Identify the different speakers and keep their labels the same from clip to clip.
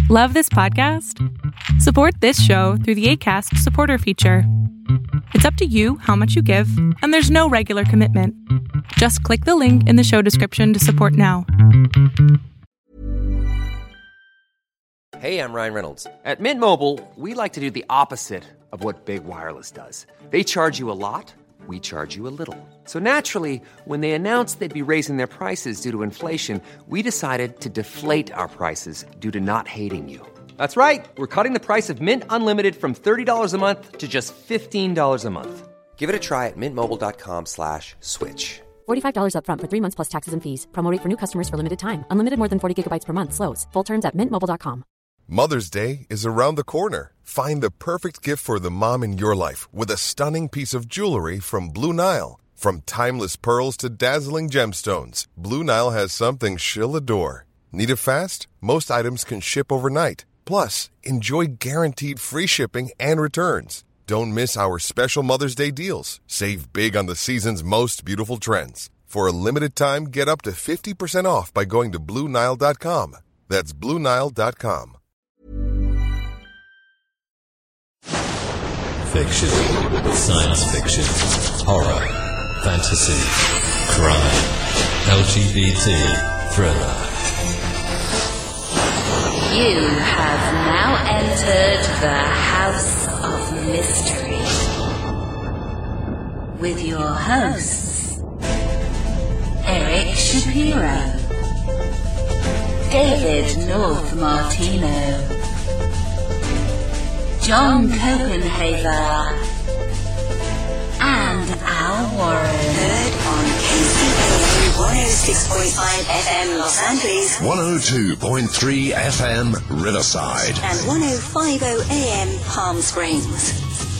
Speaker 1: Love this podcast? Support this show through the Acast supporter feature. It's up to you how much you give, and there's no regular commitment. Just click the link in the show description to support now.
Speaker 2: Hey, I'm Ryan Reynolds. At Mint Mobile, we like to do the opposite of what Big Wireless does. They charge you a lot, we charge you a little. So naturally, when they announced they'd be raising their prices due to inflation, we decided to deflate our prices due to not hating you. That's right. We're cutting the price of Mint Unlimited from $30 a month to just $15 a month. Give it a try at mintmobile.com/switch.
Speaker 3: $45 up front for 3 months plus taxes and fees. Promo rate for new customers for limited time. Unlimited more than 40 gigabytes per month. Slows full terms at mintmobile.com.
Speaker 4: Mother's Day is around the corner. Find the perfect gift for the mom in your life with a stunning piece of jewelry from Blue Nile. From timeless pearls to dazzling gemstones, Blue Nile has something she'll adore. Need it fast? Most items can ship overnight. Plus, enjoy guaranteed free shipping and returns. Don't miss our special Mother's Day deals. Save big on the season's most beautiful trends. For a limited time, get up to 50% off by going to BlueNile.com. That's BlueNile.com.
Speaker 5: Fiction, science fiction, horror, fantasy, crime, LGBT, thriller.
Speaker 6: You have now entered the House of Mystery with your hosts, Eric Shapiro, David North Martino, John Copenhaver, and Al Warren.
Speaker 7: Heard on KCAA 106.5 FM Los Angeles,
Speaker 5: 102.3 FM Riverside,
Speaker 7: and 105.0 AM Palm Springs.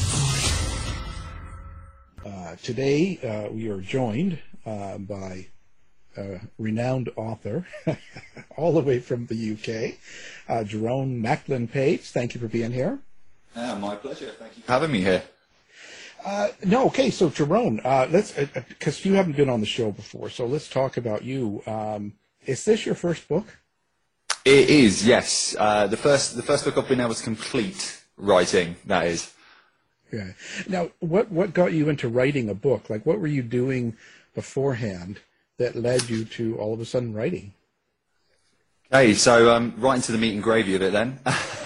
Speaker 8: Today we are joined by a renowned author all the way from the UK, Jerome Macklin-Page. Thank you for being here.
Speaker 9: My pleasure. Thank you for having me here.
Speaker 8: Okay, so Jerome, let's, because you haven't been on the show before, so let's talk about you. Is this your first book?
Speaker 9: It is, yes. The first book I've been able to complete writing, that is.
Speaker 8: Yeah. Now, what got you into writing a book? Like, what were you doing beforehand that led you to all of a sudden writing?
Speaker 9: Okay, so right into the meat and gravy of it then.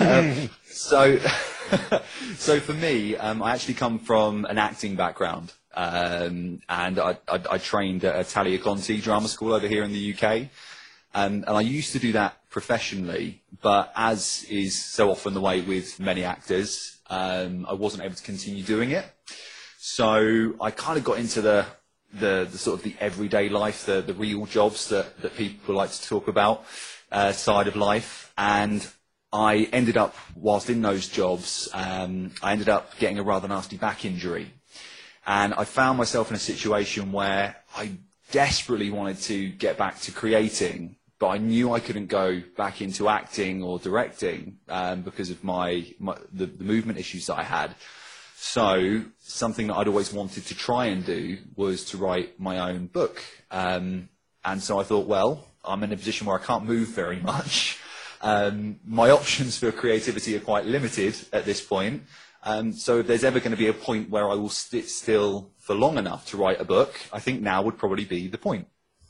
Speaker 9: So for me, I actually come from an acting background, and I trained at Talia Conti Drama School over here in the UK, and I used to do that professionally, but as is so often the way with many actors, I wasn't able to continue doing it. So I kind of got into the sort of the everyday life, the real jobs that people like to talk about, side of life, and I ended up, whilst in those jobs, I ended up getting a rather nasty back injury. And I found myself in a situation where I desperately wanted to get back to creating, but I knew I couldn't go back into acting or directing because of the movement issues that I had. So something that I'd always wanted to try and do was to write my own book. And so I thought, well, I'm in a position where I can't move very much. My options for creativity are quite limited at this point. So if there's ever going to be a point where I will sit still for long enough to write a book, I think now would probably be the point.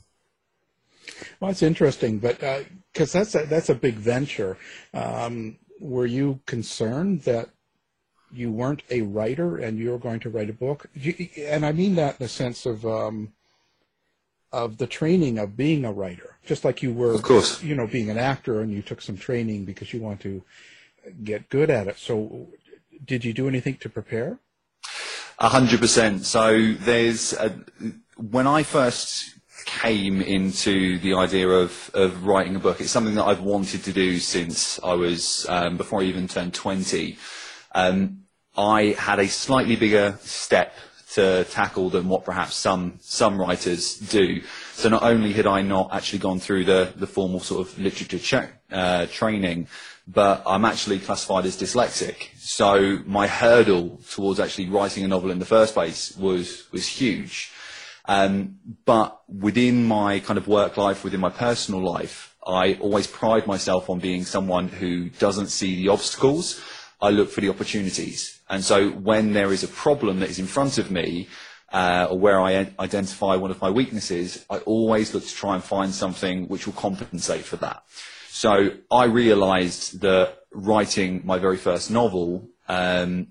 Speaker 8: Well, it's interesting, but because that's a big venture. Were you concerned that you weren't a writer and you were going to write a book? And I mean that in the sense of the training of being a writer, just like you were,
Speaker 9: of course,
Speaker 8: being an actor, and you took some training because you want to get good at it. So did you do anything to prepare?
Speaker 9: 100%. So when I first came into the idea of writing a book, it's something that I've wanted to do since I was, before I even turned 20. I had a slightly bigger step to tackle than what perhaps some writers do. So not only had I not actually gone through the formal sort of literature training, but I'm actually classified as dyslexic. So my hurdle towards actually writing a novel in the first place was huge. But within my kind of work life, within my personal life, I always pride myself on being someone who doesn't see the obstacles. I look for the opportunities. And so when there is a problem that is in front of me, or where I identify one of my weaknesses, I always look to try and find something which will compensate for that. So I realised that writing my very first novel, there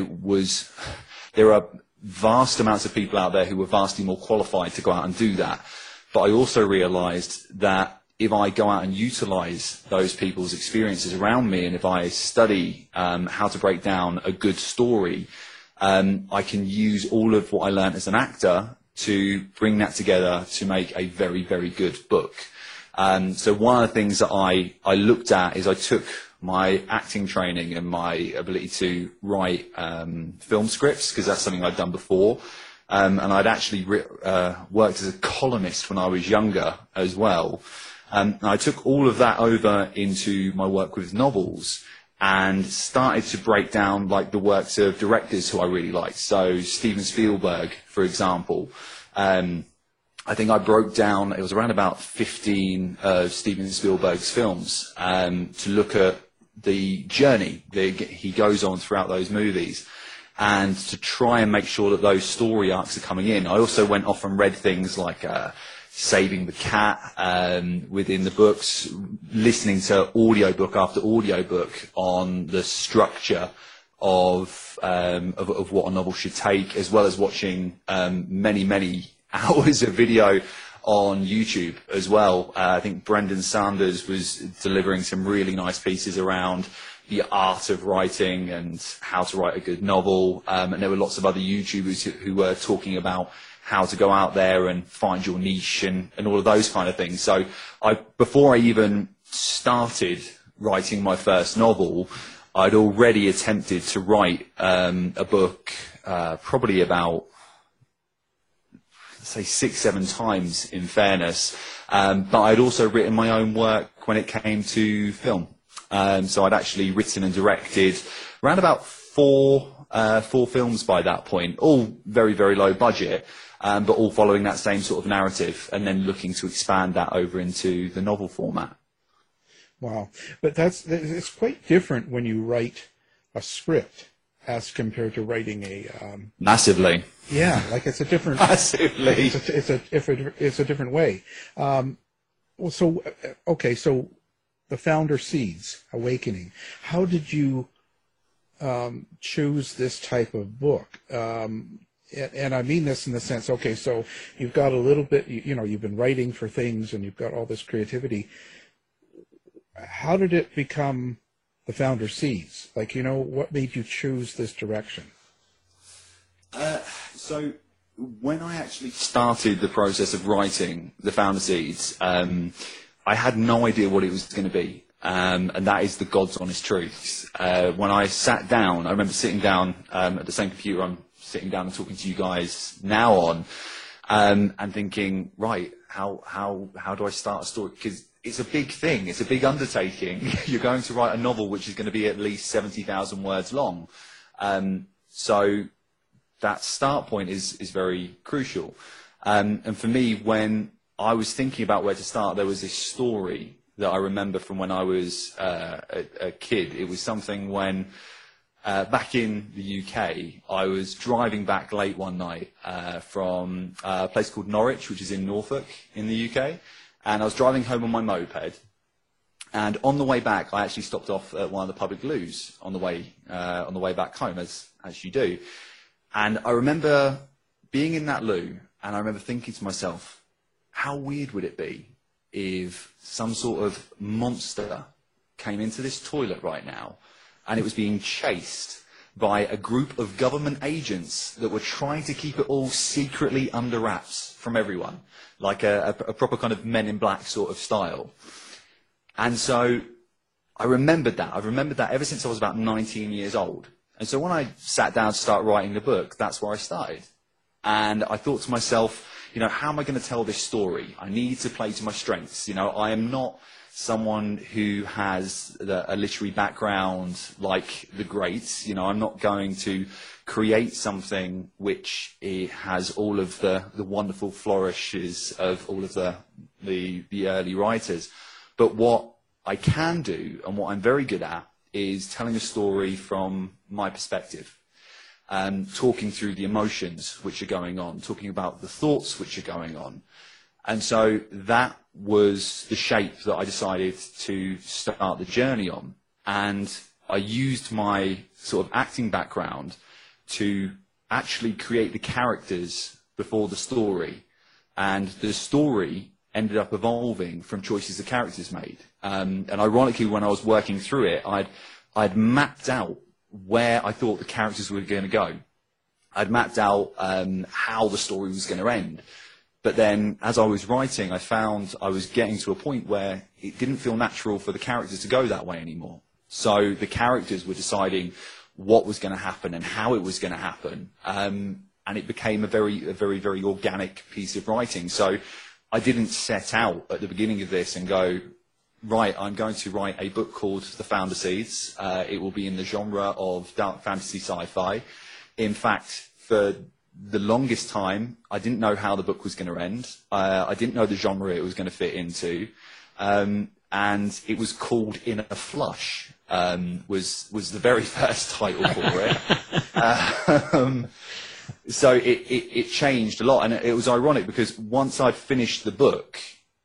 Speaker 9: are vast amounts of people out there who were vastly more qualified to go out and do that. But I also realised that if I go out and utilise those people's experiences around me, and if I study how to break down a good story, I can use all of what I learned as an actor to bring that together to make a very, very good book. So one of the things that I looked at is I took my acting training and my ability to write film scripts, because that's something I'd done before. And I'd actually worked as a columnist when I was younger as well. And I took all of that over into my work with novels and started to break down like the works of directors who I really liked. So Steven Spielberg, for example. I think I broke down, it was around about 15 of Steven Spielberg's films to look at the journey that he goes on throughout those movies, and to try and make sure that those story arcs are coming in. I also went off and read things like Saving the Cat within the books, listening to audiobook after audiobook on the structure of what a novel should take, as well as watching many hours of video on YouTube as well. I think Brendan Sanders was delivering some really nice pieces around the art of writing and how to write a good novel. And there were lots of other YouTubers who were talking about how to go out there and find your niche and all of those kind of things. So before I even started writing my first novel, I'd already attempted to write a book probably about, say, 6-7 times, in fairness. But I'd also written my own work when it came to film. So I'd actually written and directed around about four films by that point, all very, very low budget, but all following that same sort of narrative, and then looking to expand that over into the novel format.
Speaker 8: Wow. But it's quite different when you write a script as compared to writing a...
Speaker 9: Massively.
Speaker 8: Yeah, like it's a different...
Speaker 9: Massively.
Speaker 8: It's a different way. So The Founder Seeds, Awakening. How did you choose this type of book? And I mean this in the sense, okay, so you've got a little bit, you've been writing for things and you've got all this creativity. How did it become The Founder Seeds? Like, what made you choose this direction?
Speaker 9: So when I actually started the process of writing The Founder Seeds, I had no idea what it was going to be. And that is the God's honest truth. When I sat down, I remember sitting down at the same computer I'm sitting down and talking to you guys now on, and thinking, right, how do I start a story? Because it's a big thing. It's a big undertaking. You're going to write a novel which is going to be at least 70,000 words long. So that start point is very crucial. And for me, when I was thinking about where to start, there was this story that I remember from when I was a kid. It was something when, back in the UK, I was driving back late one night from a place called Norwich, which is in Norfolk in the UK. And I was driving home on my moped. And on the way back, I actually stopped off at one of the public loos on the way back home, as you do. And I remember being in that loo, and I remember thinking to myself, how weird would it be if some sort of monster came into this toilet right now and it was being chased by a group of government agents that were trying to keep it all secretly under wraps from everyone, like a proper kind of Men in Black sort of style. And so I remembered that. I've remembered that ever since I was about 19 years old. And so when I sat down to start writing the book, that's where I started. And I thought to myself, how am I going to tell this story? I need to play to my strengths. I am not someone who has a literary background like the greats. I'm not going to create something which has all of the wonderful flourishes of all of the early writers. But what I can do, and what I'm very good at, is telling a story from my perspective. Talking through the emotions which are going on, talking about the thoughts which are going on. And so that was the shape that I decided to start the journey on. And I used my sort of acting background to actually create the characters before the story. And the story ended up evolving from choices the characters made. And ironically, when I was working through it, I'd mapped out where I thought the characters were going to go. I'd mapped out how the story was going to end. But then, as I was writing, I found I was getting to a point where it didn't feel natural for the characters to go that way anymore. So the characters were deciding what was going to happen and how it was going to happen. And it became a very organic piece of writing. So I didn't set out at the beginning of this and go, right, I'm going to write a book called The Founder Seeds. It will be in the genre of dark fantasy sci-fi. In fact, for the longest time, I didn't know how the book was going to end. I didn't know the genre it was going to fit into. And it was called In a Flush, was the very first title for it. So it changed a lot. And it was ironic because once I'd finished the book,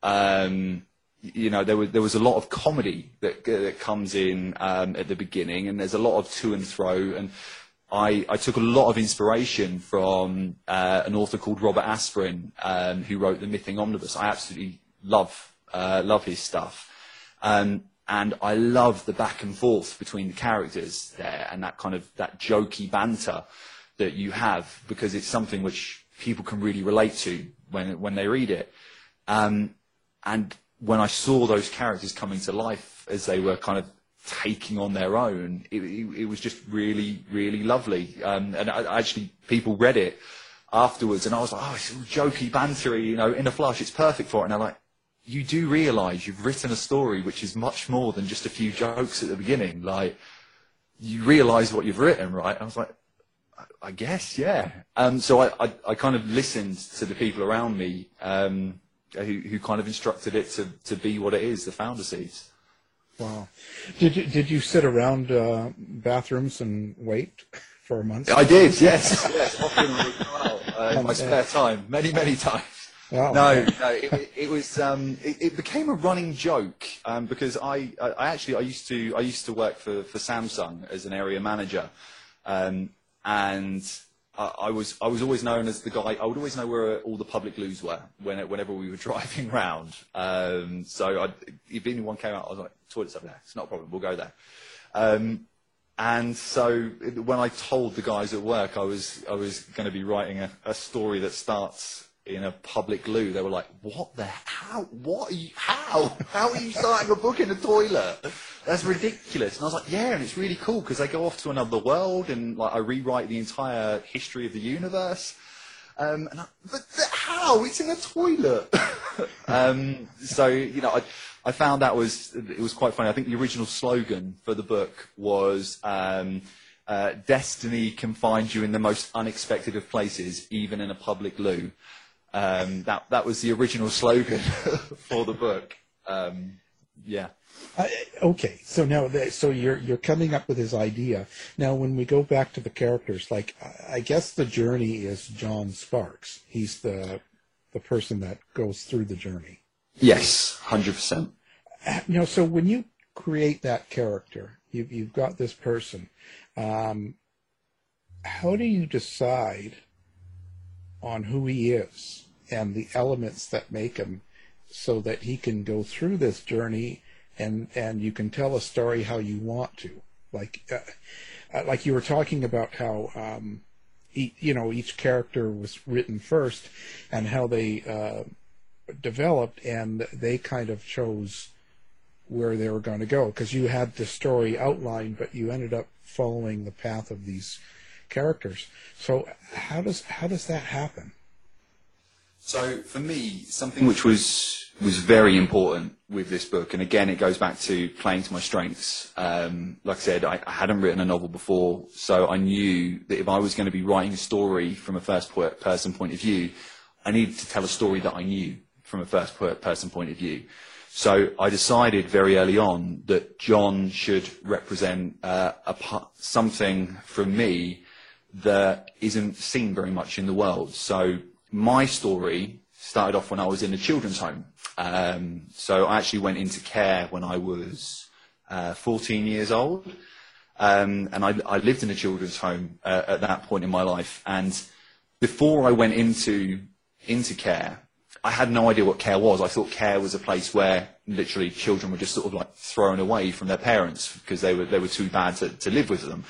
Speaker 9: you know, there was a lot of comedy that comes in at the beginning, and there's a lot of to and fro. And I took a lot of inspiration from an author called Robert Asprin, who wrote The Mything Omnibus. I absolutely love his stuff. And I love the back and forth between the characters there, and that kind of that jokey banter that you have, because it's something which people can really relate to when they read it. And when I saw those characters coming to life as they were kind of taking on their own, it was just really, really lovely. And actually, people read it afterwards, and I was like, oh, it's all jokey, bantery, you know, In a Flush, it's perfect for it. And they're like, you do realise you've written a story which is much more than just a few jokes at the beginning. Like, you realise what you've written, right? And I was like, I guess, yeah. So I kind of listened to the people around me who kind of instructed it to be what it is, The Founder Seeds.
Speaker 8: Wow. Did you sit around bathrooms and wait for a month?
Speaker 9: I did, yes. Yes, often in my spare time, many times.
Speaker 8: Wow.
Speaker 9: No, it was. It became a running joke because I used to work for Samsung as an area manager, and I was always known as the guy. I would always know where all the public loos were whenever we were driving round. So if anyone came out, I was like, toilet's over there. It's not a problem. We'll go there. And so when I told the guys at work I was going to be writing a story that starts in a public loo, they were like, what the hell? What are you, how are you starting a book in a toilet? That's ridiculous. And I was like, yeah, and it's really cool because they go off to another world, and like I rewrite the entire history of the universe. But how? It's in a toilet. So, you know, I found it was quite funny. I think the original slogan for the book was, destiny can find you in the most unexpected of places, even in a public loo. That was the original slogan for the book. Yeah.
Speaker 8: Okay, so now, so you're coming up with this idea. Now, when we go back to the characters, like I guess the journey is John Sparks. He's the person that goes through the journey.
Speaker 9: Yes, 100%.
Speaker 8: You know, so when you create that character, you've got this person. How do you decide on who he is and the elements that make him so that he can go through this journey and you can tell a story how you want to? Like you were talking about how each character was written first and how they developed, and they kind of chose where they were going to go, because you had the story outlined, but you ended up following the path of these characters. So how does that happen?
Speaker 9: So for me, something which was very important with this book, and again, it goes back to playing to my strengths. Like I said, I hadn't written a novel before, so I knew that if I was going to be writing a story from a first-person point of view, I needed to tell a story that I knew from a first-person point of view. So I decided very early on that John should represent something from me that isn't seen very much in the world. So my story started off when I was in a children's home. So I actually went into care when I was 14 years old. And I lived in a children's home at that point in my life. And before I went into care, I had no idea what care was. I thought care was a place where literally children were just sort of like thrown away from their parents because they were too bad to live with them.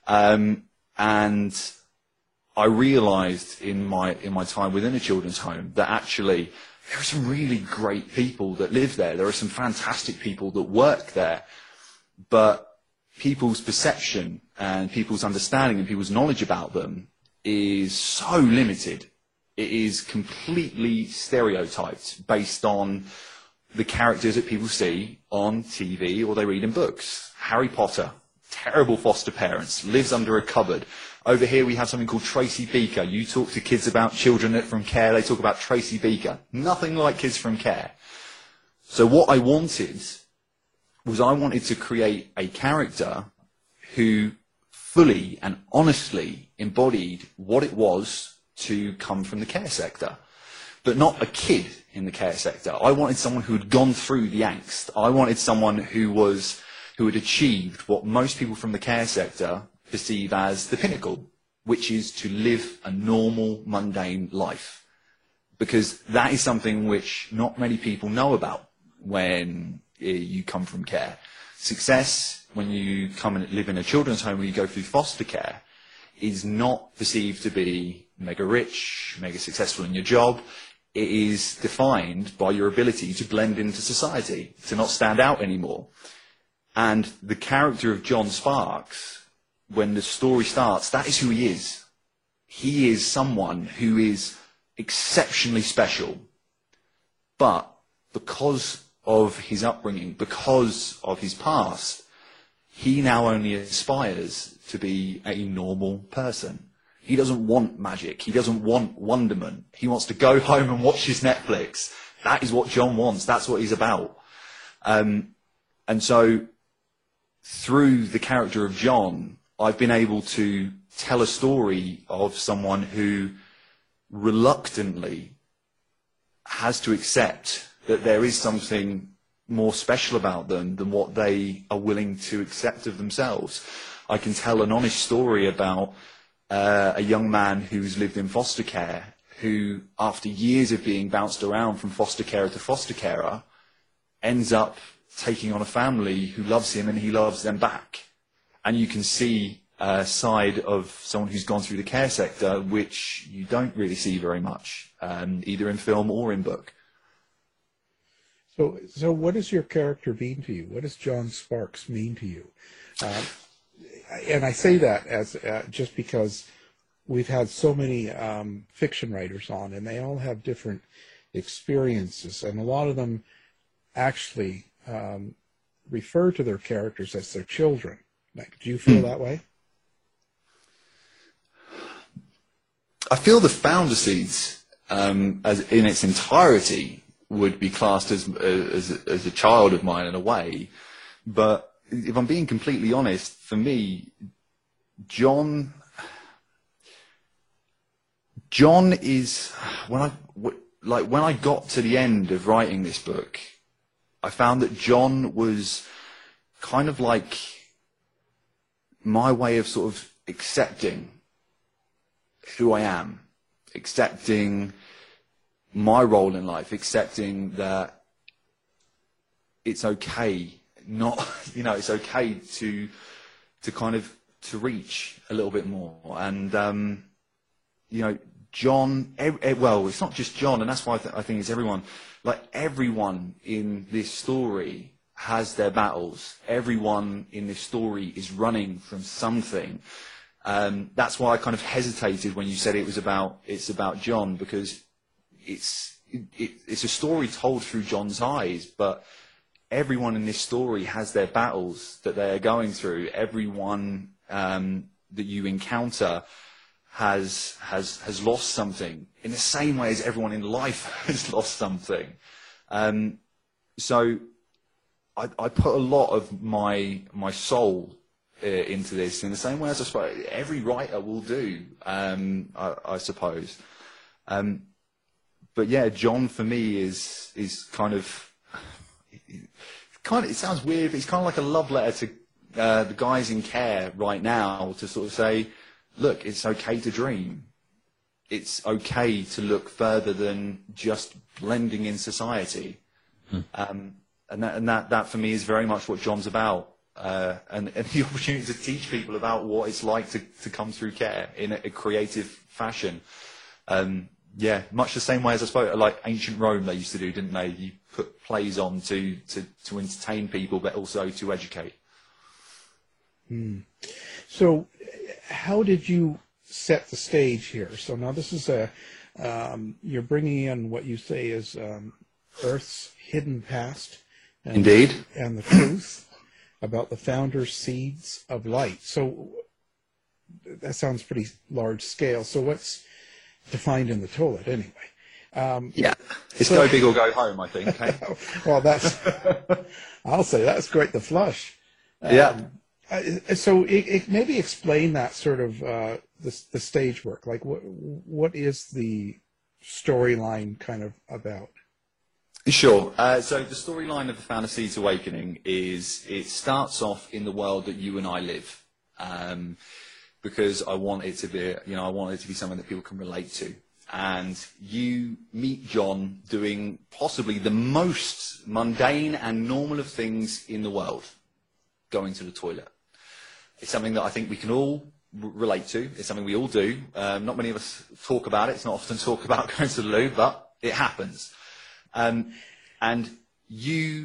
Speaker 9: And I realised in my time within a children's home that actually there are some really great people that live there. There are some fantastic people that work there, but people's perception and people's understanding and people's knowledge about them is so limited. It is completely stereotyped based on the characters that people see on TV or they read in books. Harry Potter, terrible foster parents, lives under a cupboard. Over here we have something called Tracy Beaker. You talk to kids about children from care, they talk about Tracy Beaker. Nothing like Kids from Care. So what I wanted was I wanted to create a character who fully and honestly embodied what it was to come from the care sector, but not a kid in the care sector. I wanted someone who had gone through the angst. I wanted someone who had achieved what most people from the care sector perceive as the pinnacle, which is to live a normal, mundane life. Because that is something which not many people know about when you come from care. Success, when you come and live in a children's home, when you go through foster care, is not perceived to be mega rich, mega successful in your job. It is defined by your ability to blend into society, to not stand out anymore. And the character of John Sparks, when the story starts, that is who he is. He is someone who is exceptionally special. But because of his upbringing, because of his past, he now only aspires to be a normal person. He doesn't want magic. He doesn't want wonderment. He wants to go home and watch his Netflix. That is what John wants. That's what he's about. And so through the character of John, I've been able to tell a story of someone who reluctantly has to accept that there is something more special about them than what they are willing to accept of themselves. I can tell an honest story about a young man who's lived in foster care, who, after years of being bounced around from foster carer to foster carer, ends up taking on a family who loves him and he loves them back. And you can see a side of someone who's gone through the care sector which you don't really see very much, either in film or in book.
Speaker 8: So what does your character mean to you? What does John Sparks mean to you? And I say that as just because we've had so many fiction writers on, and they all have different experiences, and a lot of them actually refer to their characters as their children. Like, do you feel that way?
Speaker 9: I feel the Founder Seeds, as in its entirety, would be classed as a child of mine in a way, but if I'm being completely honest, for me, John is when I got to the end of writing this book, I found that John was kind of like my way of sort of accepting who I am, accepting my role in life, accepting that it's okay. It's okay to kind of to reach a little bit more. And, John, well, it's not just John, and that's why I think it's everyone. Like, everyone in this story has their battles. Everyone in this story is running from something. That's why I kind of hesitated when you said it's about John, because it's a story told through John's eyes, but everyone in this story has their battles that they are going through. Everyone that you encounter has lost something in the same way as everyone in life has lost something. So I put a lot of my soul into this in the same way as I suppose every writer will do, I suppose. But yeah, John for me is kind of, it sounds weird, but he's kind of like a love letter to the guys in care right now, to sort of say, look, it's okay to dream. It's okay to look further than just blending in society. And that for me is very much what John's about. And the opportunity to teach people about what it's like to come through care in a creative fashion. Yeah, much the same way as I suppose, like ancient Rome they used to do, didn't they? You put plays on to entertain people, but also to educate.
Speaker 8: So how did you set the stage here? So now this is you're bringing in what you say is Earth's hidden past.
Speaker 9: Indeed.
Speaker 8: And the truth about the founder's seeds of light. So that sounds pretty large scale. So what's defined in the Tolet anyway?
Speaker 9: Yeah, it's go big or go home, I think. Hey?
Speaker 8: Well, I'll say that's great, the flush.
Speaker 9: Yeah.
Speaker 8: So maybe explain that sort of the stage work. Like what is the storyline kind of about?
Speaker 9: Sure. So the storyline of the Founder Seeds Awakening is it starts off in the world that you and I live, because I want it to be something that people can relate to. And you meet John doing possibly the most mundane and normal of things in the world, going to the toilet. It's something that I think we can all relate to. It's something we all do. Not many of us talk about it. It's not often talked about going to the loo, but it happens. And you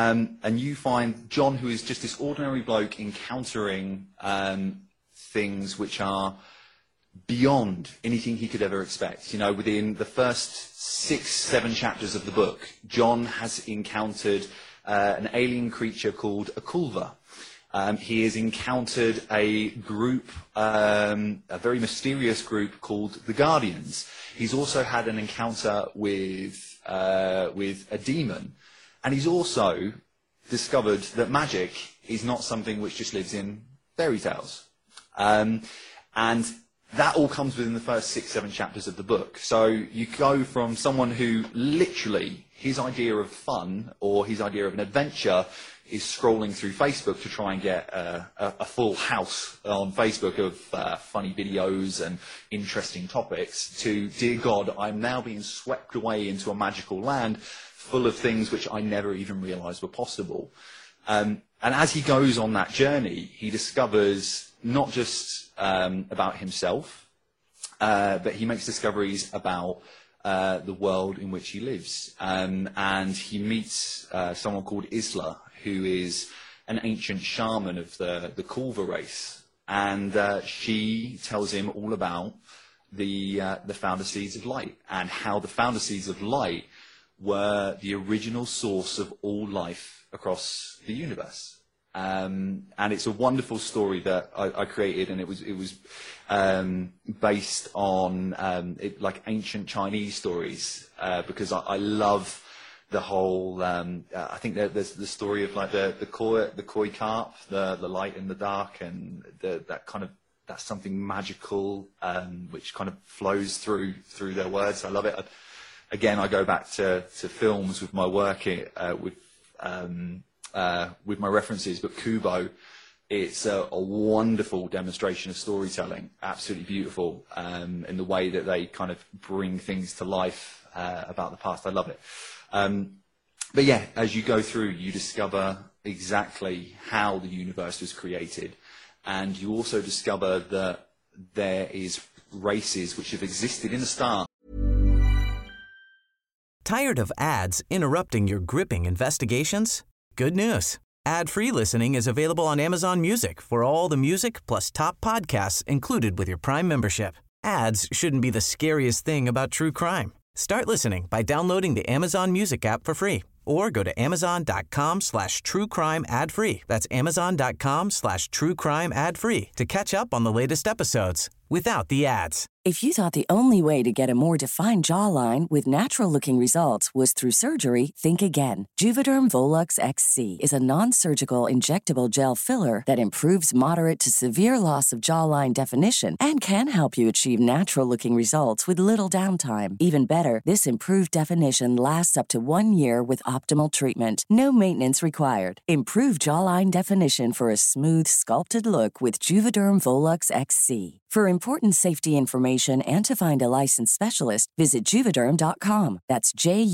Speaker 9: find John, who is just this ordinary bloke, encountering things which are beyond anything he could ever expect. You know, within the first 6-7 chapters of the book, John has encountered an alien creature called a Kulva. He has encountered a group, a very mysterious group called the Guardians. He's also had an encounter with a demon. And he's also discovered that magic is not something which just lives in fairy tales. And that all comes within the first 6-7 chapters of the book. So you go from someone who literally, his idea of fun or his idea of an adventure is scrolling through Facebook to try and get a full house on Facebook of funny videos and interesting topics, to, dear God, I'm now being swept away into a magical land full of things which I never even realised were possible. And as he goes on that journey, he discovers not just about himself, but he makes discoveries about the world in which he lives. And he meets someone called Isla, who is an ancient shaman of the Kulva race. And she tells him all about the Founder Seeds of Light, and how the Founder Seeds of Light were the original source of all life across the universe. And it's a wonderful story that I created, and it was based on like ancient Chinese stories, because I love the whole. I think there's the story of like the koi carp, the light and the dark, and that's something magical, which kind of flows through their words. I love it. Again, I go back to films with my work with my references, but Kubo, it's a wonderful demonstration of storytelling, absolutely beautiful, in the way that they kind of bring things to life about the past. I love it. But yeah, as you go through, you discover exactly how the universe was created, and you also discover that there is races which have existed in the stars.
Speaker 10: Tired of ads interrupting your gripping investigations? Good news. Ad-free listening is available on Amazon Music for all the music plus top podcasts included with your Prime membership. Ads shouldn't be the scariest thing about true crime. Start listening by downloading the Amazon Music app for free, or go to amazon.com/truecrime ad-free. That's amazon.com/truecrime ad-free to catch up on the latest episodes without the ads.
Speaker 11: If you thought the only way to get a more defined jawline with natural-looking results was through surgery, think again. Juvederm Volux XC is a non-surgical injectable gel filler that improves moderate to severe loss of jawline definition and can help you achieve natural-looking results with little downtime. Even better, this improved definition lasts up to 1 year with optimal treatment. No maintenance required. Improve jawline definition for a smooth, sculpted look with Juvederm Volux XC. For important safety information and to find a licensed specialist, visit Juvederm.com. That's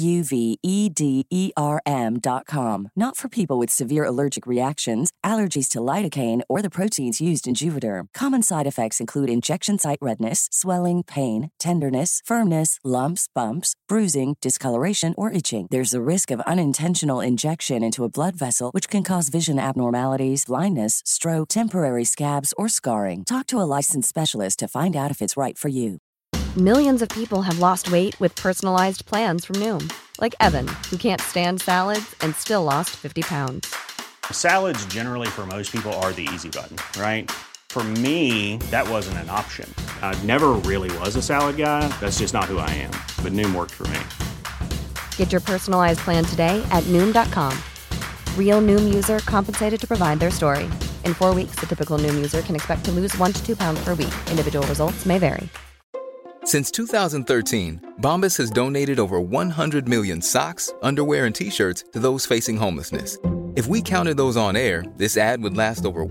Speaker 11: JUVEDERM.com. Not for people with severe allergic reactions, allergies to lidocaine, or the proteins used in Juvederm. Common side effects include injection site redness, swelling, pain, tenderness, firmness, lumps, bumps, bruising, discoloration, or itching. There's a risk of unintentional injection into a blood vessel, which can cause vision abnormalities, blindness, stroke, temporary scabs, or scarring. Talk to a licensed specialist to find out if it's right for you.
Speaker 12: Millions of people have lost weight with personalized plans from Noom. Like Evan, who can't stand salads and still lost 50 pounds.
Speaker 13: Salads generally for most people are the easy button, right? For me, that wasn't an option. I never really was a salad guy. That's just not who I am. But Noom worked for me.
Speaker 12: Get your personalized plan today at Noom.com. Real Noom user compensated to provide their story. In 4 weeks, the typical Noom user can expect to lose 1 to 2 pounds per week. Individual results may vary.
Speaker 14: Since 2013, Bombas has donated over 100 million socks, underwear, and T-shirts to those facing homelessness. If we counted those on air, this ad would last over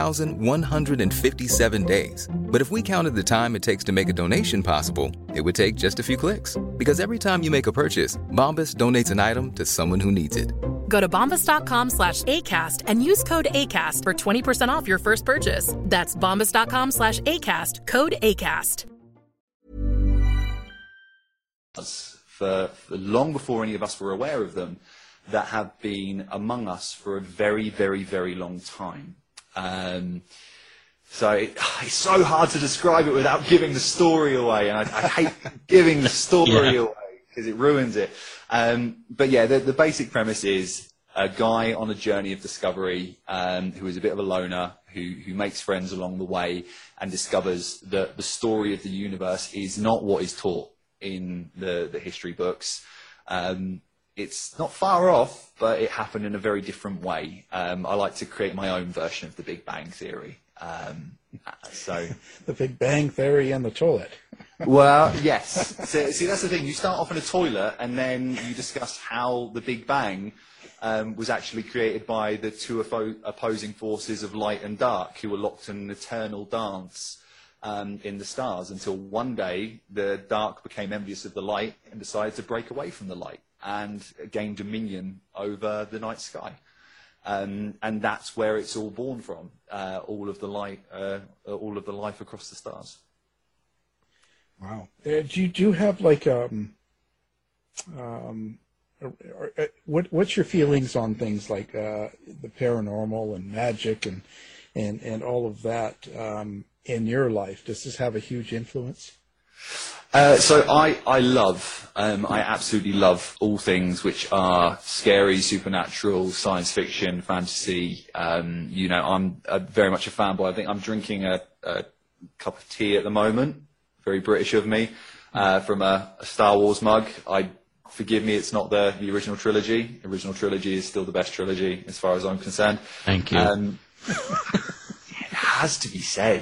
Speaker 14: 1,157 days. But if we counted the time it takes to make a donation possible, it would take just a few clicks. Because every time you make a purchase, Bombas donates an item to someone who needs it.
Speaker 15: Go to bombas.com/ACAST and use code ACAST for 20% off your first purchase. That's bombas.com/ACAST, code ACAST.
Speaker 9: For long before any of us were aware of them, that have been among us for a very, very, very long time. So it's so hard to describe it without giving the story away, and I hate giving the story away because it ruins it. But yeah, the basic premise is a guy on a journey of discovery who is a bit of a loner, who makes friends along the way and discovers that the story of the universe is not what is taught in the history books. It's not far off, but it happened in a very different way. I like to create my own version of the Big Bang Theory. So
Speaker 8: the Big Bang Theory and the toilet.
Speaker 9: Well, yes. So, see, that's the thing. You start off in a toilet, and then you discuss how the Big Bang was actually created by the two opposing forces of light and dark, who were locked in an eternal dance in the stars, until one day the dark became envious of the light and decided to break away from the light and gain dominion over the night sky. And that's where it's all born from, all of the light, all of the life across the stars.
Speaker 8: Wow. Do you have like what's your feelings on things like the paranormal and magic and all of that in your life? Does this have a huge influence?
Speaker 9: So I absolutely love all things which are scary, supernatural, science fiction, fantasy. I'm very much a fanboy. I think I'm drinking a cup of tea at the moment, very British of me, from a Star Wars mug. Forgive me, it's not the original trilogy. The original trilogy is still the best trilogy as far as I'm concerned.
Speaker 16: Thank you.
Speaker 9: It has to be said.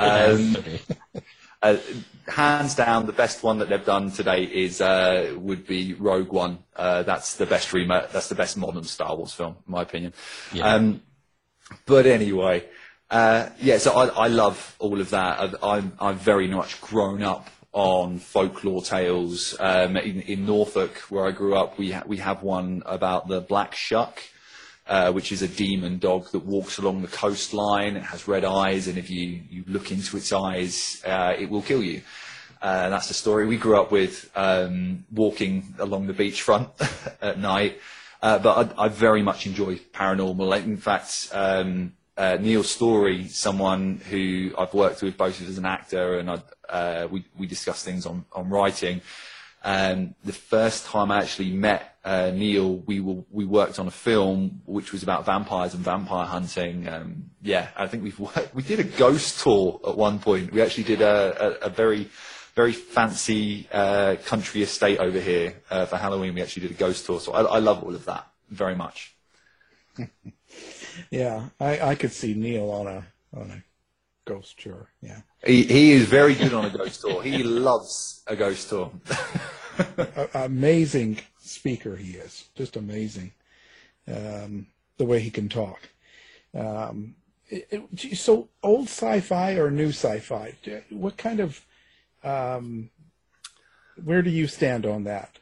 Speaker 9: Hands down, the best one that they've done today would be Rogue One. That's the best That's the best modern Star Wars film, in my opinion. Yeah. But anyway, so I love all of that. I've very much grown up on folklore tales. In Norfolk, where I grew up, we have one about the Black Shuck, which is a demon dog that walks along the coastline. It has red eyes, and if you look into its eyes, it will kill you. That's the story we grew up with, walking along the beachfront at night. But I very much enjoy paranormal. In fact, Neil Story, someone who I've worked with both as an actor and we discuss things on writing. The first time I actually met Neil, we worked on a film which was about vampires and vampire hunting. I think we did a ghost tour at one point. We actually did a very very fancy country estate over here. For Halloween, we actually did a ghost tour, so I love all of that very much.
Speaker 8: Yeah, I could see Neil on a ghost tour. Yeah,
Speaker 9: he is very good on a ghost tour. He loves a ghost tour.
Speaker 8: Amazing speaker he is, just amazing. The way he can talk. So old sci-fi or new sci-fi? What kind of, where do you stand on that?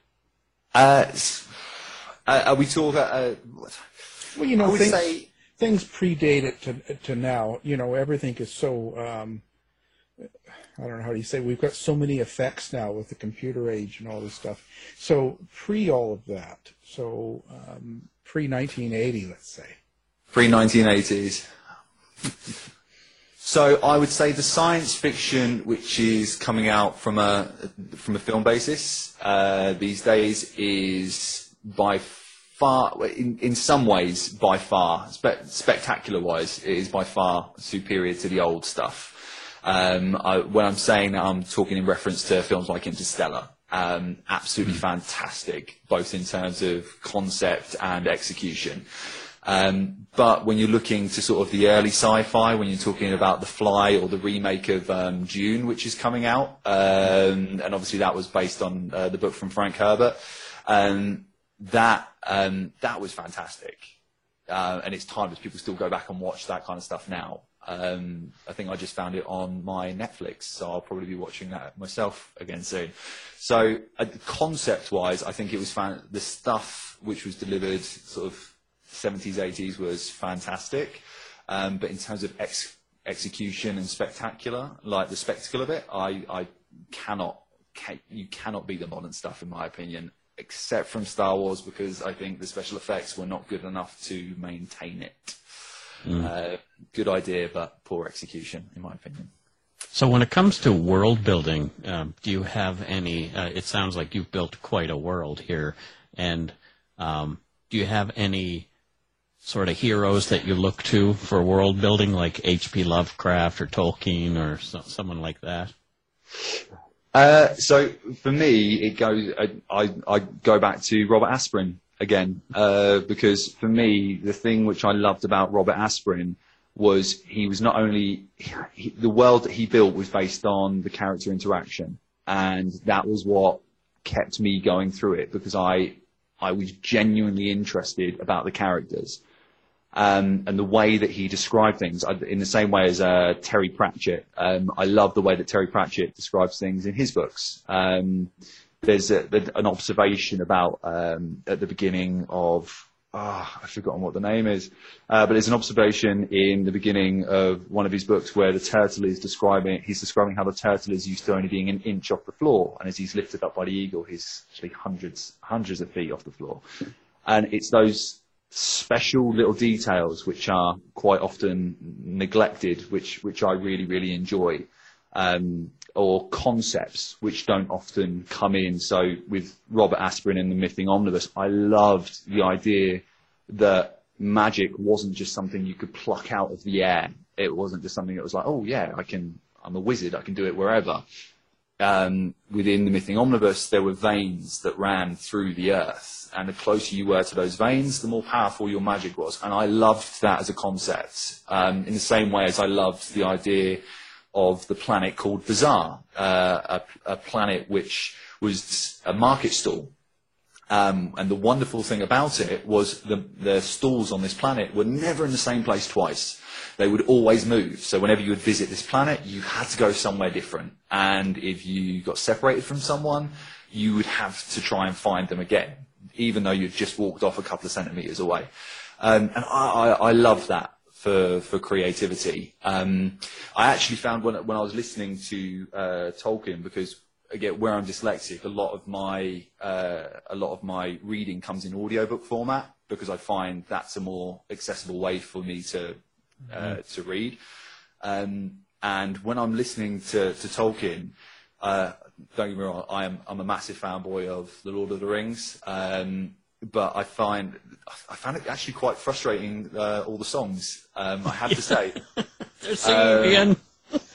Speaker 9: Are we talking,
Speaker 8: well, you know, things predate it to now. You know, everything is so, I don't know, how do you say, we've got so many effects now with the computer age and all this stuff. So pre all of that, so pre-1980, let's say.
Speaker 9: Pre-1980s. So I would say the science fiction which is coming out from a film basis these days is by far, in some ways, by far, spectacular-wise, it is by far superior to the old stuff. When I'm saying that, I'm talking in reference to films like Interstellar. Absolutely fantastic, both in terms of concept and execution. But when you're looking to sort of the early sci-fi, when you're talking about The Fly or the remake of Dune, which is coming out, and obviously that was based on the book from Frank Herbert, that was fantastic. And it's timeless. People still go back and watch that kind of stuff now. I think I just found it on my Netflix, so I'll probably be watching that myself again soon. So concept-wise, I think it was the stuff which was delivered sort of 70s, 80s was fantastic. But in terms of execution and spectacular, like the spectacle of it, you cannot beat the modern stuff in my opinion, except from Star Wars, because I think the special effects were not good enough to maintain it. Good idea, but poor execution, in my opinion.
Speaker 16: So when it comes to world building, do you have any, it sounds like you've built quite a world here, and do you have any sort of heroes that you look to for world building, like H.P. Lovecraft or Tolkien or someone like that?
Speaker 9: So for me, it goes. I go back to Robert Asprin again, because for me, the thing which I loved about Robert Asprin was he was not only the world that he built was based on the character interaction, and that was what kept me going through it, because I was genuinely interested about the characters. And the way that he described things, in the same way as Terry Pratchett. I love the way that Terry Pratchett describes things in his books. There's an observation about, at the beginning of, I've forgotten what the name is, but there's an observation in the beginning of one of his books where the turtle is describing how the turtle is used to only being an inch off the floor, and as he's lifted up by the eagle, he's actually hundreds of feet off the floor. And it's those special little details which are quite often neglected, which I really, really enjoy, or concepts which don't often come in. So with Robert Asprin and the Mything Omnibus, I loved the idea that magic wasn't just something you could pluck out of the air. It wasn't just something that was like, oh yeah, I'm a wizard, I can do it wherever. Within the Mything Omnibus, there were veins that ran through the earth. And the closer you were to those veins, the more powerful your magic was. And I loved that as a concept, in the same way as I loved the idea of the planet called Bazaar, a planet which was a market stall. And the wonderful thing about it was the stalls on this planet were never in the same place twice. They would always move. So whenever you would visit this planet, you had to go somewhere different. And if you got separated from someone, you would have to try and find them again, even though you'd just walked off a couple of centimetres away. And I love that for creativity. I actually found when I was listening to Tolkien, because again, where I'm dyslexic, a lot of my reading comes in audiobook format, because I find that's a more accessible way for me to read. And when I'm listening to Tolkien, don't get me wrong, I'm a massive fanboy of The Lord of the Rings, but I found it actually quite frustrating, all the songs, I have to say.
Speaker 16: They're singing again.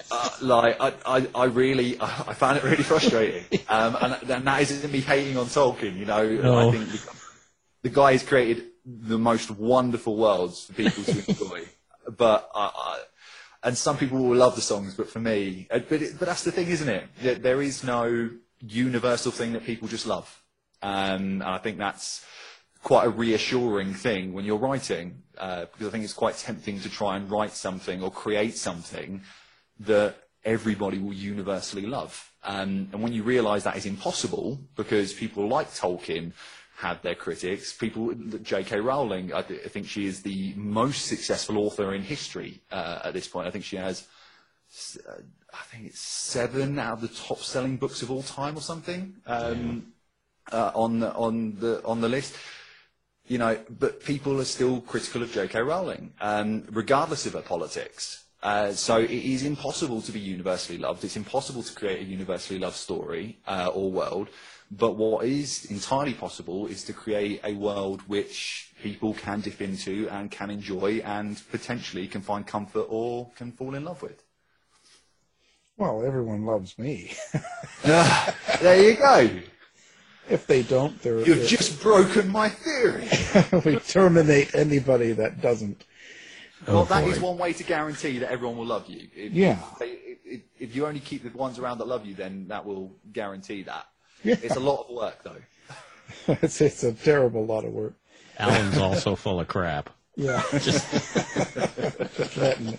Speaker 9: I found it really frustrating, and that isn't me hating on Tolkien.
Speaker 16: No.
Speaker 9: I think the guy has created the most wonderful worlds for people to enjoy. But and some people will love the songs, but for me, but that's the thing, isn't it? There is no universal thing that people just love, and I think that's quite a reassuring thing when you're writing, because I think it's quite tempting to try and write something or create something that everybody will universally love. And when you realise that is impossible, because people like Tolkien have their critics, J.K. Rowling, I think she is the most successful author in history at this point. I think she has, I think it's 7 out of the top-selling books of all time or something on the list. But people are still critical of J.K. Rowling, regardless of her politics. So it is impossible to be universally loved. It's impossible to create a universally loved story or world. But what is entirely possible is to create a world which people can dip into and can enjoy and potentially can find comfort or can fall in love with.
Speaker 8: Well, everyone loves me.
Speaker 9: There you go.
Speaker 8: If they don't,
Speaker 9: You've just broken my theory.
Speaker 8: We terminate anybody that doesn't.
Speaker 9: Well, that is one way to guarantee that everyone will love you. If you only keep the ones around that love you, then that will guarantee that. Yeah. It's a lot of work, though.
Speaker 8: It's a terrible lot of work.
Speaker 16: Alan's also full of crap.
Speaker 8: Yeah. Just letting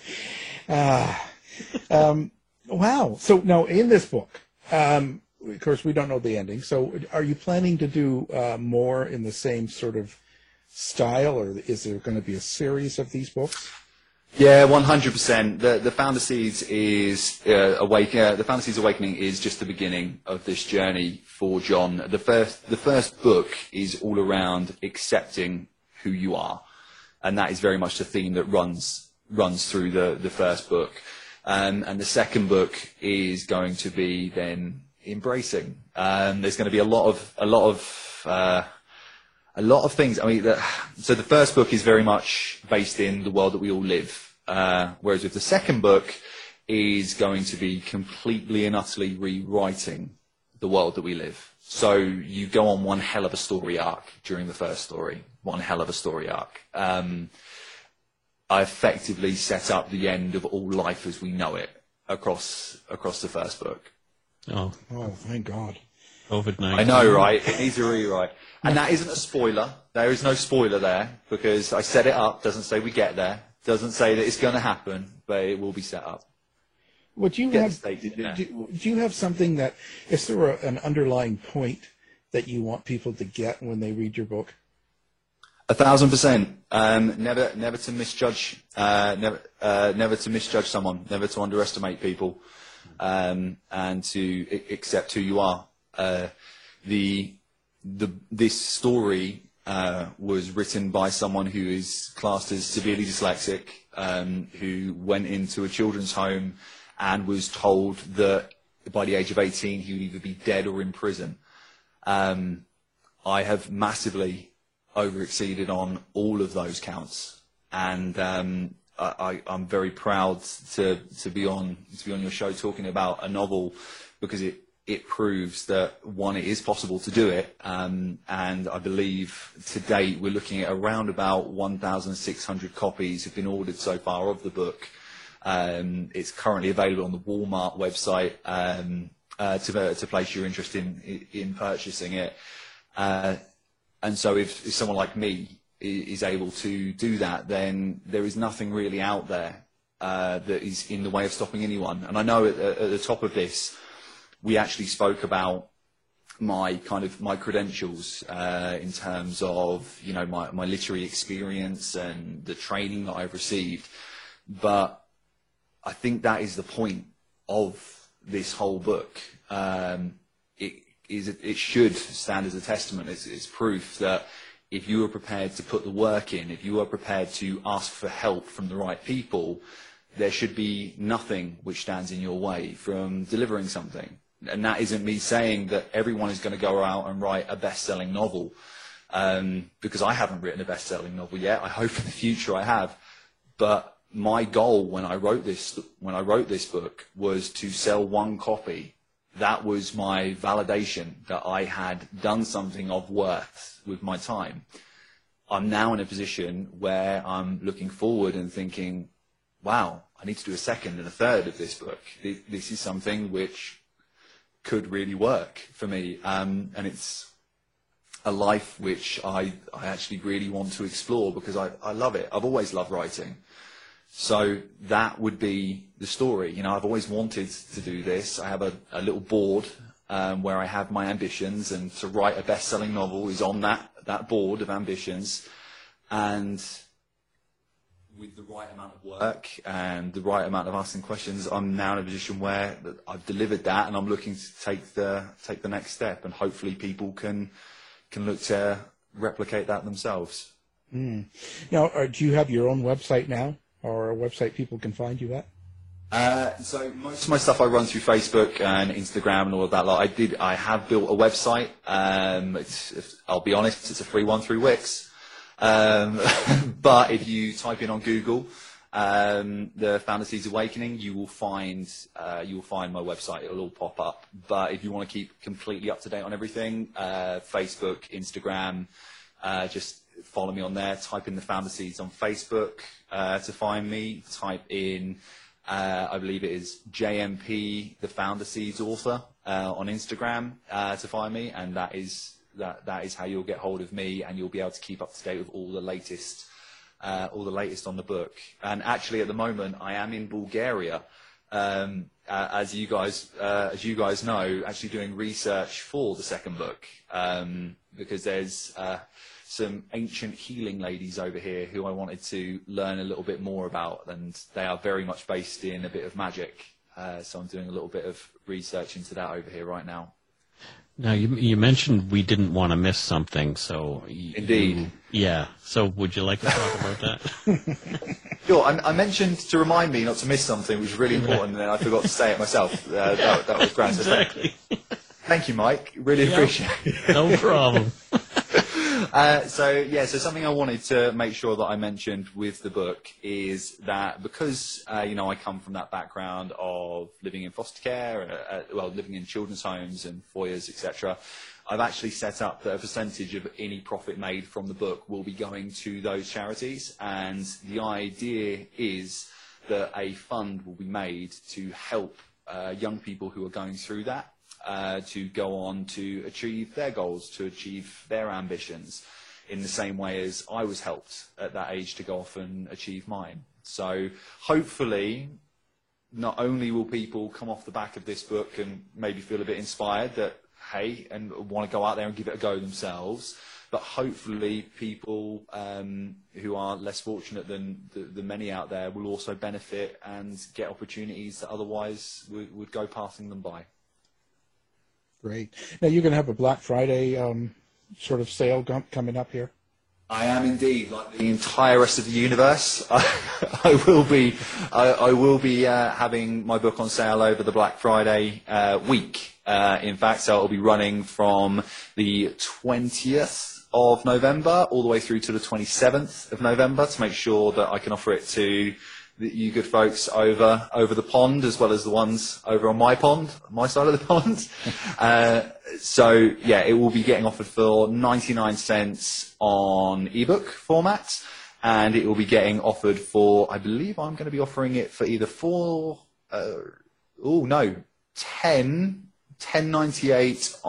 Speaker 8: wow. So now in this book, of course, we don't know the ending. So are you planning to do more in the same sort of style, or is there going to be a series of these books?
Speaker 9: Yeah, 100%. The Founder Seeds is the Founder Seeds Awakening is just the beginning of this journey for John. The first book is all around accepting who you are, and that is very much the theme that runs through the first book. And the second book is going to be then embracing. There's going to be a lot of things. I mean, so the first book is very much based in the world that we all live, whereas with the second book is going to be completely and utterly rewriting the world that we live. So you go on one hell of a story arc during the first story, one hell of a story arc. I effectively set up the end of all life as we know it across the first book.
Speaker 8: Oh, thank God.
Speaker 16: COVID-19.
Speaker 9: I know, right? It needs a rewrite. And that isn't a spoiler. There is no spoiler there, because I set it up. Doesn't say we get there. Doesn't say that it's going to happen, but it will be set up.
Speaker 8: Would you have? Do you have something that? Is there an underlying point that you want people to get when they read your book?
Speaker 9: 1,000%. Never to misjudge. Never to misjudge someone. Never to underestimate people, and to accept who you are. This story was written by someone who is classed as severely dyslexic, who went into a children's home and was told that by the age of 18 he would either be dead or in prison. I have massively over-exceeded on all of those counts, and I'm very proud to be on your show talking about a novel, because it proves that, one, it is possible to do it, and I believe to date we're looking at around about 1,600 copies have been ordered so far of the book. It's currently available on the Walmart website to place your interest in purchasing it. And so if someone like me is able to do that, then there is nothing really out there that is in the way of stopping anyone. And I know at the top of this, we actually spoke about my credentials in terms of, my literary experience and the training that I've received. But I think that is the point of this whole book. It should stand as a testament. It's proof that if you are prepared to put the work in, if you are prepared to ask for help from the right people, there should be nothing which stands in your way from delivering something. And that isn't me saying that everyone is going to go out and write a best-selling novel, because I haven't written a best-selling novel yet. I hope in the future I have. But my goal when I wrote this book was to sell one copy. That was my validation that I had done something of worth with my time. I'm now in a position where I'm looking forward and thinking, wow, I need to do a second and a third of this book. This is something which could really work for me. And it's a life which I actually really want to explore because I love it. I've always loved writing. So that would be the story. You know, I've always wanted to do this. I have a little board where I have my ambitions, and to write a best-selling novel is on that board of ambitions. And with the right amount of work and the right amount of asking questions, I'm now in a position where I've delivered that, and I'm looking to take the next step, and hopefully people can look to replicate that themselves.
Speaker 8: Now, do you have your own website now, or a website people can find you at?
Speaker 9: So most of my stuff I run through Facebook and Instagram and all of that. I have built a website. I'll be honest, it's a free one through Wix. But if you type in on Google, the Founder Seeds Awakening, you will find my website. It'll all pop up. But if you want to keep completely up to date on everything, Facebook, Instagram, just follow me on there. Type in the Founder Seeds on Facebook to find me. Type in, I believe it is JMP, the Founder Seeds author, on Instagram to find me, and that is how you'll get hold of me, and you'll be able to keep up to date with all the latest on the book. And actually, at the moment, I am in Bulgaria, as you guys know, actually doing research for the second book, because there's some ancient healing ladies over here who I wanted to learn a little bit more about, and they are very much based in a bit of magic. So I'm doing a little bit of research into that over here right now.
Speaker 16: Now, you mentioned we didn't want to miss something, so...
Speaker 9: Indeed.
Speaker 16: Yeah, so would you like to talk about that?
Speaker 9: Sure, I mentioned to remind me not to miss something, which is really important, and then I forgot to say it myself. That was grand.
Speaker 16: Exactly.
Speaker 9: Thank you, Mike. Really appreciate it.
Speaker 16: No problem.
Speaker 9: So something I wanted to make sure that I mentioned with the book is that because, I come from that background of living in foster care, living in children's homes and foyers, etc., I've actually set up that a percentage of any profit made from the book will be going to those charities. And the idea is that a fund will be made to help young people who are going through that. To go on to achieve their goals, to achieve their ambitions, in the same way as I was helped at that age to go off and achieve mine. So hopefully, not only will people come off the back of this book and maybe feel a bit inspired that, hey, and want to go out there and give it a go themselves, but hopefully people who are less fortunate than the many out there will also benefit and get opportunities that otherwise would go passing them by.
Speaker 8: Great. Now, you're going to have a Black Friday sort of sale coming up here?
Speaker 9: I am indeed. Like the entire rest of the universe, I will be having my book on sale over the Black Friday week. In fact, so it'll be running from the 20th of November all the way through to the 27th of November to make sure that I can offer it to you good folks over the pond, as well as the ones over on my side of the pond. It will be getting offered for 99 cents on ebook format, and it will be getting offered for, I believe I'm going to be offering it for either $10.98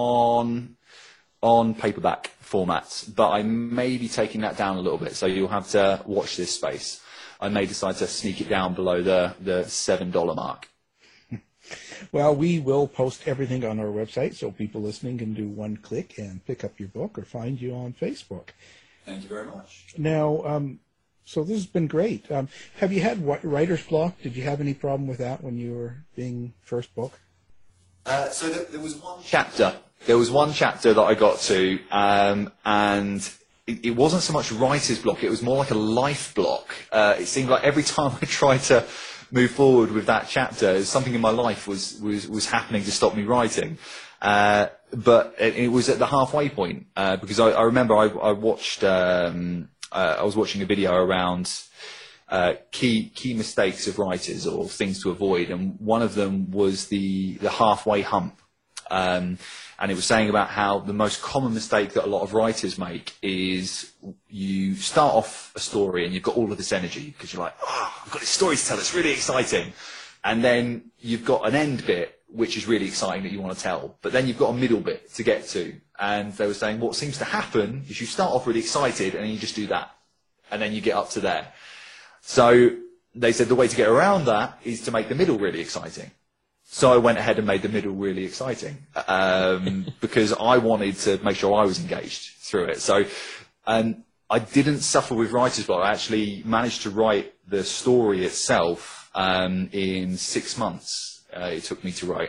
Speaker 9: on paperback format, but I may be taking that down a little bit, so you'll have to watch this space. I may decide to sneak it down below the $7 mark.
Speaker 8: Well, we will post everything on our website, so people listening can do one click and pick up your book or find you on Facebook.
Speaker 9: Thank you very much.
Speaker 8: Now, so this has been great. Have you had writer's block? Did you have any problem with that when you were being first book?
Speaker 9: So there was one chapter. There was one chapter that I got to, and it wasn't so much writer's block, it was more like a life block. It seemed like every time I tried to move forward with that chapter, something in my life was happening to stop me writing. But it was at the halfway point, because I remember I was watching a video around key mistakes of writers or things to avoid, and one of them was the halfway hump. And it was saying about how the most common mistake that a lot of writers make is you start off a story and you've got all of this energy because you're like, oh, I've got this story to tell, it's really exciting. And then you've got an end bit which is really exciting that you want to tell, but then you've got a middle bit to get to. And they were saying what seems to happen is you start off really excited and then you just do that. And then you get up to there. So they said the way to get around that is to make the middle really exciting. So I went ahead and made the middle really exciting because I wanted to make sure I was engaged through it. So I didn't suffer with writer's block. I actually managed to write the story itself in 6 months. It took me to write.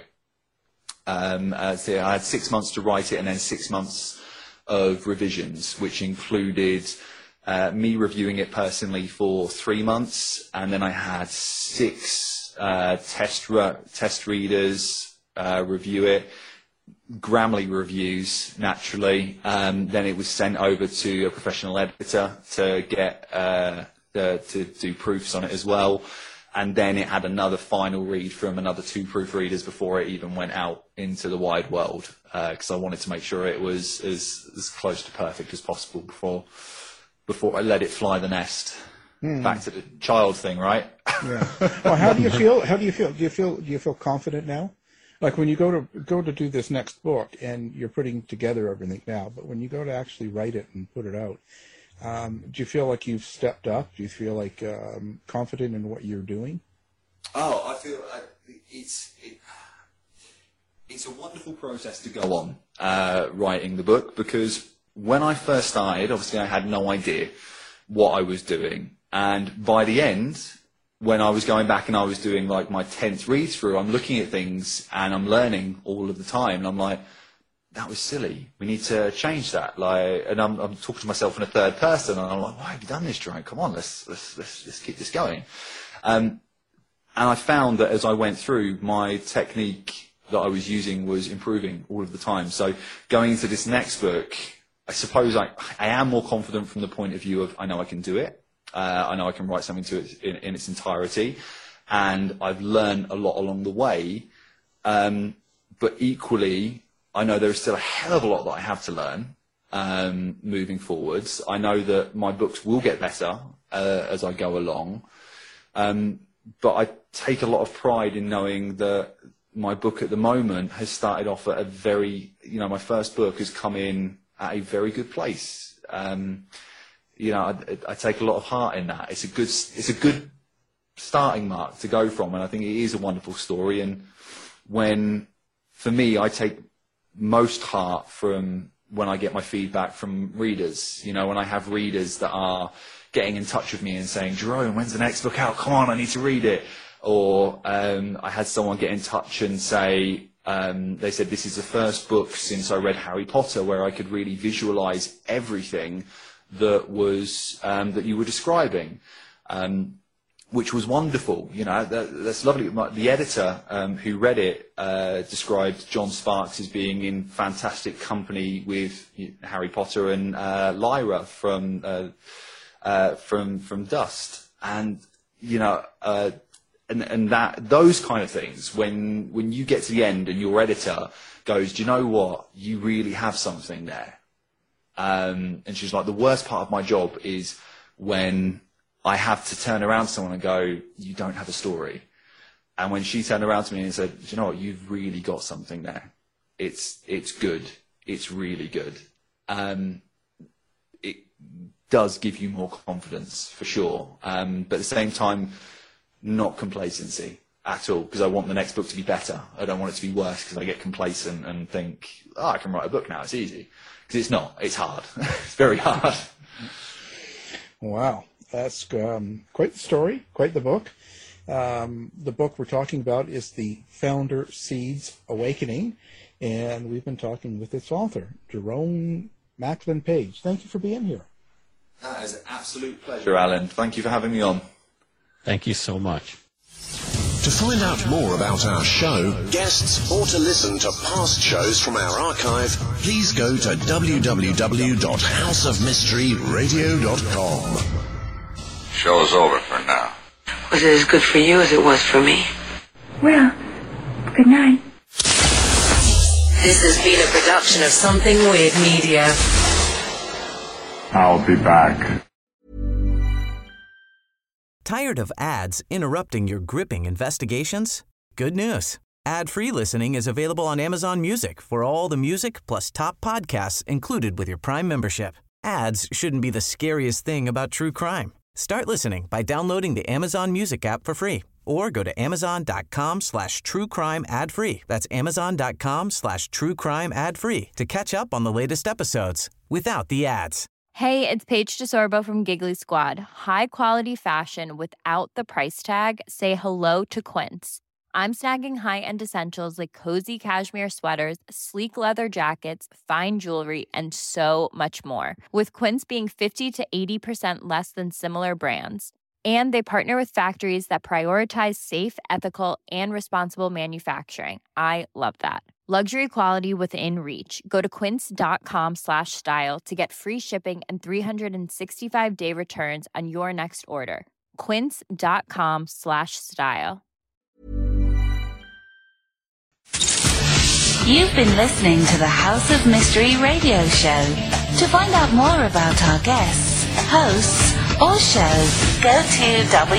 Speaker 9: So I had 6 months to write it and then 6 months of revisions, which included me reviewing it personally for 3 months, and then I had 6 test readers review it, Grammarly reviews naturally. Then it was sent over to a professional editor to get to do proofs on it as well, and then it had another final read from another 2 proofreaders before it even went out into the wide world, because I wanted to make sure it was as close to perfect as possible before I let it fly the nest. Back to the child thing, right?
Speaker 8: Yeah. Well, how do you feel? Do you feel confident now? Like when you go to do this next book and you're putting together everything now, but when you go to actually write it and put it out, do you feel like you've stepped up? Do you feel like confident in what you're doing?
Speaker 9: Oh, I feel it's a wonderful process to go on writing the book, because when I first started, obviously I had no idea what I was doing. And by the end, when I was going back and I was doing like my 10th read through, I'm looking at things and I'm learning all of the time. And I'm like, that was silly. We need to change that. And I'm talking to myself in a third person, and I'm like, why have you done this, Jerome? Come on, let's keep this going. And I found that as I went through, my technique that I was using was improving all of the time. So going into this next book, I suppose I am more confident from the point of view of I know I can do it. I know I can write something to it in its entirety, and I've learned a lot along the way. But equally, I know there is still a hell of a lot that I have to learn moving forwards. I know that my books will get better as I go along, but I take a lot of pride in knowing that my book at the moment has started off at a very, my first book has come in at a very good place. I take a lot of heart in that. It's a good starting mark to go from, and I think it is a wonderful story. And for me, I take most heart from when I get my feedback from readers. When I have readers that are getting in touch with me and saying, Jerome, when's the next book out? Come on, I need to read it. Or I had someone get in touch and say, they said, this is the first book since I read Harry Potter where I could really visualize everything that was that you were describing, which was wonderful. That's lovely. The editor who read it described John Sparks as being in fantastic company with Harry Potter and Lyra from Dust, and and that those kind of things. When you get to the end and your editor goes, do you know what? You really have something there. And she's like, the worst part of my job is when I have to turn around to someone and go, you don't have a story. And when she turned around to me and said, do you know what? You've really got something there. It's good. It's really good. It does give you more confidence for sure. But at the same time, not complacency at all, because I want the next book to be better. I don't want it to be worse because I get complacent and think, I can write a book now, it's easy. Because it's not. It's hard. It's very hard.
Speaker 8: Wow. That's quite the story, quite the book. The book we're talking about is The Founder Seeds Awakening, and we've been talking with its author, Jerome Macklin Page. Thank you for being here.
Speaker 9: That is an absolute pleasure, Alan. Thank you for having me on.
Speaker 16: Thank you so much.
Speaker 5: To find out more about our show, guests, or to listen to past shows from our archive, please go to www.houseofmysteryradio.com.
Speaker 17: Show's over for now. Was it as good for you as it was for me?
Speaker 6: Well, good night.
Speaker 7: This has been a production of Something Weird Media.
Speaker 18: I'll be back.
Speaker 10: Tired of ads interrupting your gripping investigations? Good news. Ad-free listening is available on Amazon Music for all the music plus top podcasts included with your Prime membership. Ads shouldn't be the scariest thing about true crime. Start listening by downloading the Amazon Music app for free or go to amazon.com/truecrime ad-free. That's amazon.com/truecrime ad-free to catch up on the latest episodes without the ads.
Speaker 19: Hey, it's Paige DeSorbo from Giggly Squad. High quality fashion without the price tag. Say hello to Quince. I'm snagging high-end essentials like cozy cashmere sweaters, sleek leather jackets, fine jewelry, and so much more. With Quince being 50 to 80% less than similar brands. And they partner with factories that prioritize safe, ethical, and responsible manufacturing. I love that. Luxury quality within reach. Go to quince.com/style to get free shipping and 365-day returns on your next order. Quince.com/style.
Speaker 6: You've been listening to the House of Mystery radio show. To find out more about our guests, hosts, or shows, go to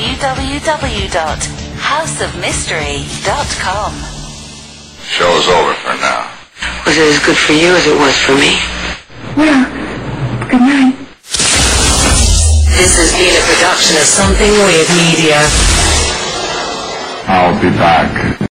Speaker 6: www.houseofmystery.com.
Speaker 18: Show's over for now.
Speaker 17: Was it as good for you as it was for me?
Speaker 6: Well, good night.
Speaker 7: This has been a production of Something Weird Media.
Speaker 18: I'll be back.